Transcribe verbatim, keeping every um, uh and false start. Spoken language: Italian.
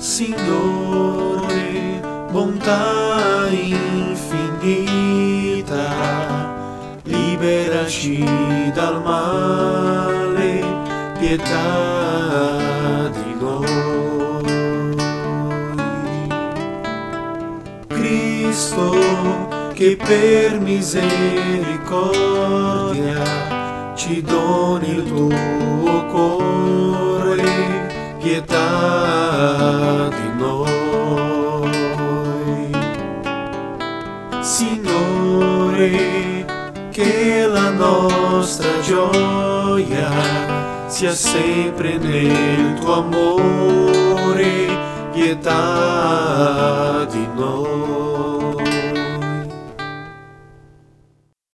Signore, bontà infinita, liberaci dal male, pietà di noi. Cristo, che per misericordia ci doni il tuo cuore, pietà di noi. Signore, che la nostra gioia sia sempre nel tuo amore, pietà di noi.